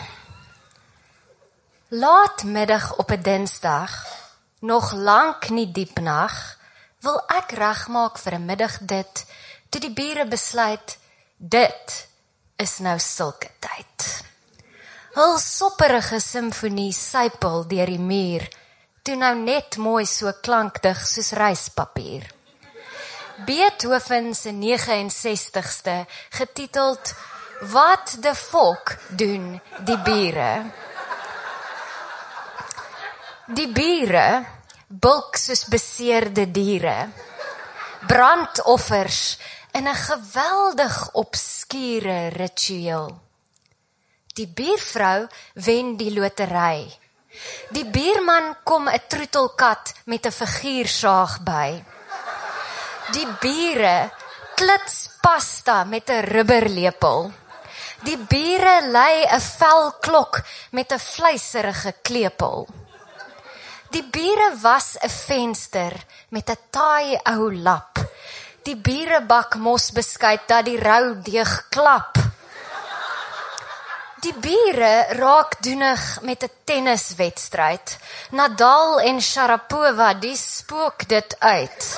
Laatmiddag op 'n Dinsdag, nog lank nie diep nag, wil ek regmaak vir 'n middag dit, toe die bure besluit, dit is nou sulke tyd. Hul sopperige simfonie sypel deur die muur, toe nou net mooi so klankdig soos ryspapier. Beethoven se 69ste, getiteld Wat de fok doen die bure? Die bure bulk soos beseerde diere. Brandoffers in 'n geweldig obskure ritueel. Die buurvrou wen die lotery. Die buurman kom 'n troetelkat met 'n figuursaag by. Die bure klits pasta met 'n rubberlepel. Die bure lei 'n velklok met 'n vleiserige klepel. Die bure was 'n venster met 'n taai ou lap. Die bure bak mosbeskuit dat die rou deeg klap. Die bure raak doenig met 'n tenniswedstryd. Nadal en Sharapova, die spook dit uit.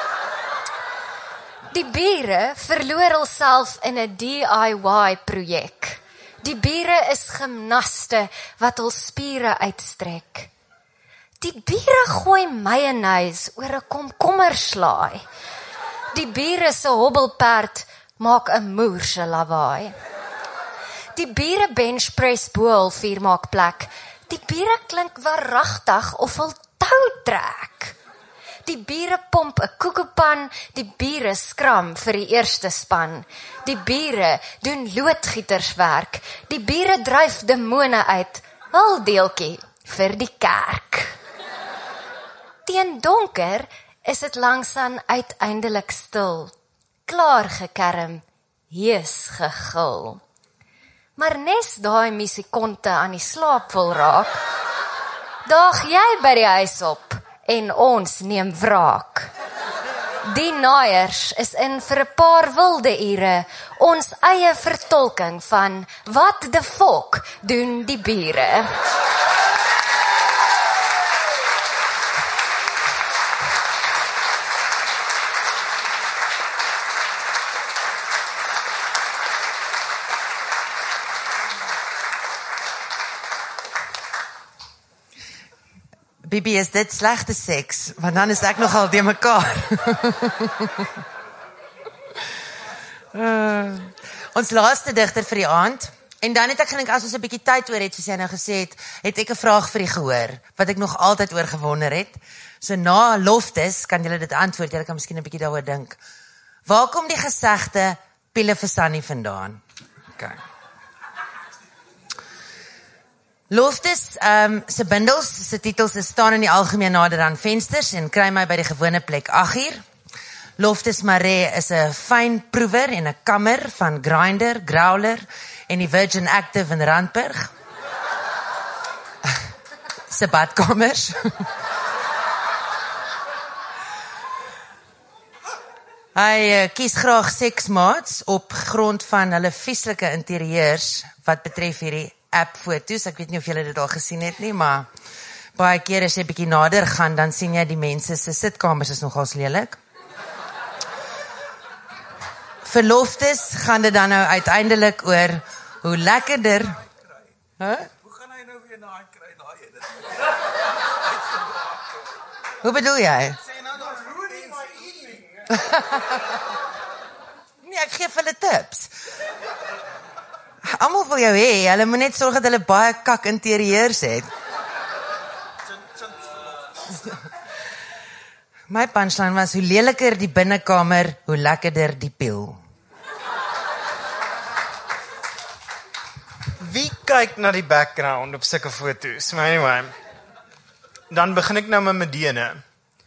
Die bure verloor hulself in 'n DIY projek. Die bure is gimnaste wat hul spiere uitstrek. Die bure gooi mayonnaise oor 'n komkommerslaai. Die bure se hobbelperd maak 'n moerse lawaai. Die bure benchpress bo 'n vuurmaakplek. Die bure klink waaragtig of hul tou trek. Die bure pomp 'n koekepan, die bure skram vir die eerste span. Die bure doen loodgieterswerk. Die bure dryf demone uit, hul deeltjie vir die kerk. Teen donker is dit langsaan uiteindelik stil. Klaar gekerm, hees gegil. Maar nes daai musikonte aan die slaap wil raak, daag jy by die huis op en ons neem wraak. Die naaiers is in vir 'n paar wilde ure, ons eie vertolking van wat the fuck doen die bure. Bibi, is dit slegte seks? Want dan is ek nogal de mekaar. Ons laaste digter vir die aand. En dan het ek gedink, as ons 'n bietjie tyd oor het, soos jy nou gesê het ek 'n vraag vir die gehoor, wat ek nog altyd oor gewonder het. So na Loftus, kan julle dit antwoord, julle kan miskien 'n bietjie daaroor dink. Waar kom die gesegde piele vir Sunny vandaan? Okay. Loftus se bundels, se titels staan in die algemeen nader aan vensters en kry my by die gewone plek 8uur. Loftus Maree is 'n fyn proewer en 'n kammer van Grindr, Growler en die Virgin Active in Randburg. Se badkamers. Hy kies graag seksmaats op grond van hulle vieslike interieurs wat betref hierdie app-foto's. Ek weet nie of julle dit al gesien het nie, maar baie keer as jy bietjie nader gaan, dan sien jy die mense se sitkamers is nogals lelik. Vir Loftus gaan dit dan nou uiteindelik oor hoe lekkerder. Huh? Hoe gaan hy nou weer naai kry, daai dit? Hoe bedoel jy? Sê nou dan ruining my evening. Nee, ek gee vir hulle tips. Almal wil jou hê, hulle moet net sorg dat hulle baie kak interieurs het. My punchline was, hoe leliker die binnekamer, hoe lekkerder die piel. Wie kyk na die background op sulke foto's? Maar anyway, dan begin ek nou met Medene.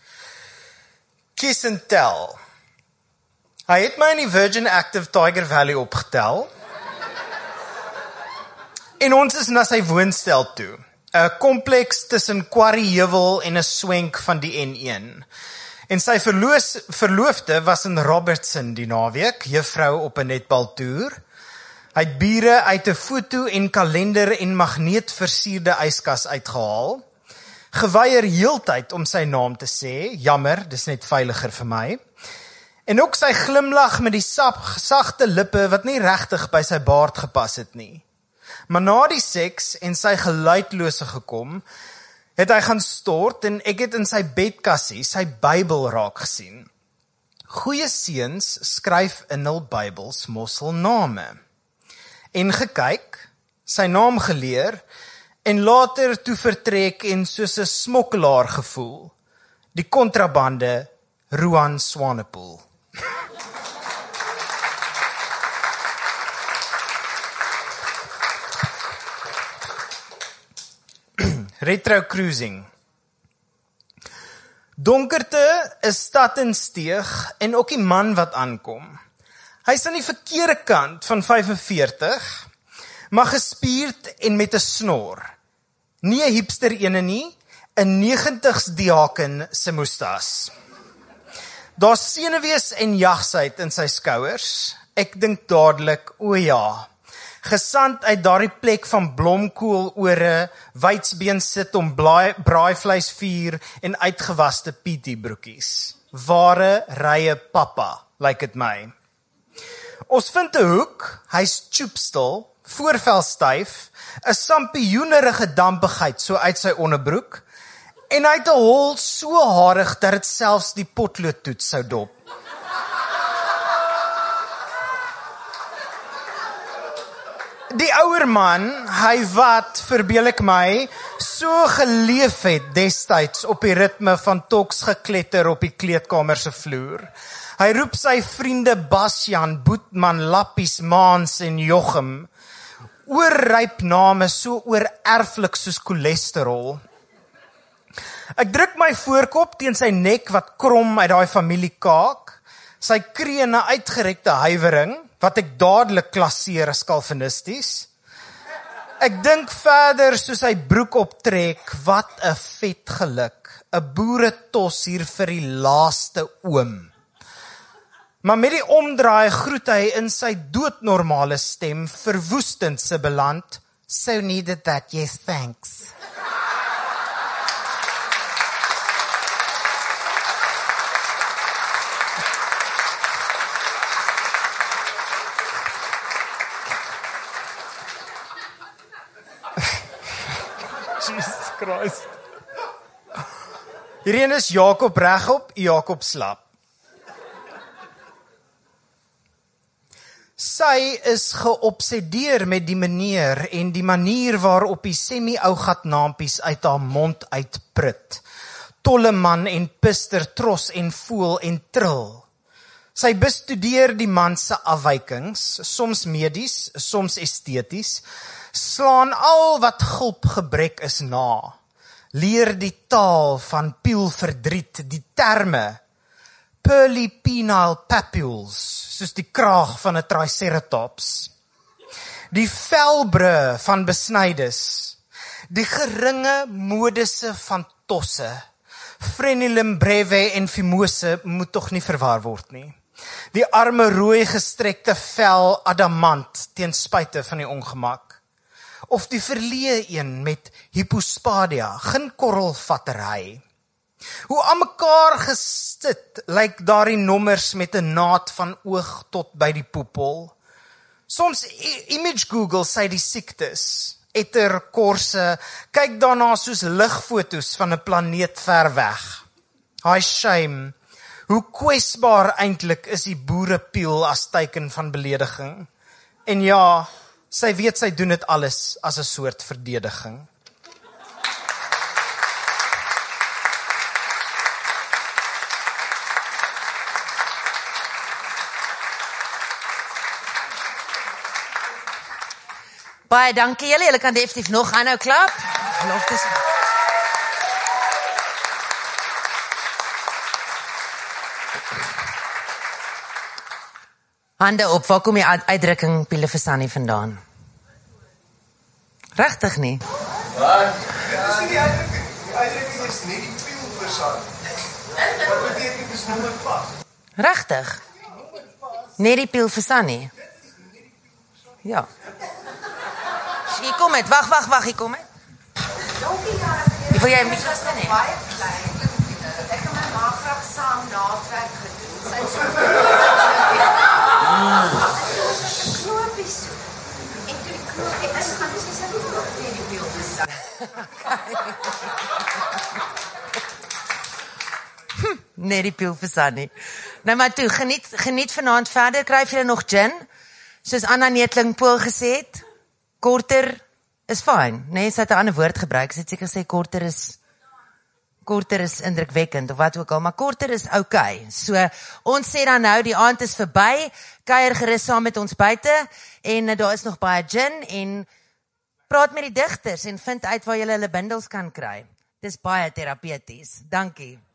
Kiss and tell. Hy het my in die Virgin Active Tiger Valley opgetel. En ons is na sy woonstel toe. 'n Kompleks tussen Quarryheuwel en 'n swenk van die N1. En sy verloofde was in Robertson die naweek, juffrou op 'n netbaltoer. Hy het bure uit 'n foto en kalender en magneetversierde yskas uitgehaal. Geweier heeltyd om sy naam te sê, jammer, dis net veiliger vir my. En ook sy glimlag met die sagte lippe wat nie regtig by sy baard gepas het nie. Maar na die seks en sy geluidlose gekom, het hy gaan stort en ek het in sy bedkassie sy Bybel raak gesien. Goeie seuns skryf in hul Bybels mos hul name. En gekyk, sy naam geleer en later toe vertrek en soos 'n smokkelaar gevoel. Die kontrabande Roan Swanepoel. Retro cruising. Donkerte, 'n stad in steeg en ook die man wat aankom. Hy's aan die verkeerde kant van 45, maar gespierd en met 'n snor. Nie 'n hipster ene nie, 'n 90s diaken se moestas. Daar's senuwees en jagsheid in sy skouers. Ek dink dadelik, o ja, gesand uit daardie plek van blomkoolore, wydsbeen sit om braaivleisvuur en uitgewaste PT broekies. Ware rye pappa, lyk dit my. Ons vind 'n hoek, hy's choopstil, voorvel styf, 'n sampioenerige dampigheid so uit sy onderbroek, en hy het 'n hol so harig dat dit selfs die potloodtoets sou dop. Die ouer man, hy wat, verbeel ek my, so geleef het destyds op die ritme van toks gekletter op die kleedkamer se vloer. Hy roep sy vriende Basjan, Boetman, Lappies, Maans en Jochem. Oorryp name so oererflik soos cholesterol. Ek druk my voorkop teen sy nek wat krom uit daai familiekaak, sy kreene uitgerekte huiwering, wat ek dadelik klasseer as kalvinisties. Ek dink verder soos hy broek optrek, wat 'n vet geluk, 'n boeretos hier vir die laaste oom. Maar met die omdraai groet hy in sy doodnormale stem, verwoestend se beland, so needed that, yes thanks. Jesus Christ. Hierdie is Jakob regop, Jakob slap. Sy is geobsedeer met die meneer en die manier waarop die semi-ou gatnaampies uit haar mond uitprut. Tolle man en pister tros en voel en trill. Sy bestudeer die man se afwykings, soms medies, soms esteties, slaan al wat gulpgebrek is na, leer die taal van pielverdriet, die terme, pearly penile papules, soos die kraag van 'n triceratops, die velbre van besnydes, die geringe modusse van tosse, frenulum breve en fimose moet tog nie verwar word nie. Die arme rooi gestrekte vel adamant teen spyte van die ongemak. Of die verleë een met hypospadia, geen korrelvattery. Hoe aan mekaar gestit lyk daardie nommers met 'n naad van oog tot by die poepel. Soms image Google sy die siektes, etter, korse, kyk daarna soos ligfoto's van 'n planeet ver weg. Hi shame, hoe kwesbaar eintlik is die boerepiel as teken van belediging. En ja, sy weet sy doen dit alles as 'n soort verdediging. Baie dankie julle. Julle kan definitief nog aanhou klap. Beloftes. Hande op, waar kom die uitdrukking Pilefesani vandaan? Regtig nie? Wat? Dis nie die uitdrukking. Die uitdrukking is nie die Pilefesani. Wat beteken dis nommer pas? Regtig? Nee, die Pilefesani. Ja. Hier kom het, wag, hier kom het. Wil jy my vast neem? Baie klein. Ek en my ma graag saam natrek gedoen. Sy het so knoopie so. En toe die knoopie ingaan, dis sy nie nog nie die beeld besig. Nee, die Pilefesani. Nou maar toe, geniet vanaand verder. Kryf julle nog gin? Soos Anna Neetling Pool gesê het. Korter, is fyn, nee, sy het 'n ander woord gebruik. Sy het seker gesê korter is indrukwekkend of wat ook al, maar korter is okay. So ons sê dan nou die aand is verby. Kuier gerus saam met ons buite en daar is nog baie gin en praat met die digters en vind uit waar jy hulle bundels kan kry. Dis baie terapeuties. Dankie.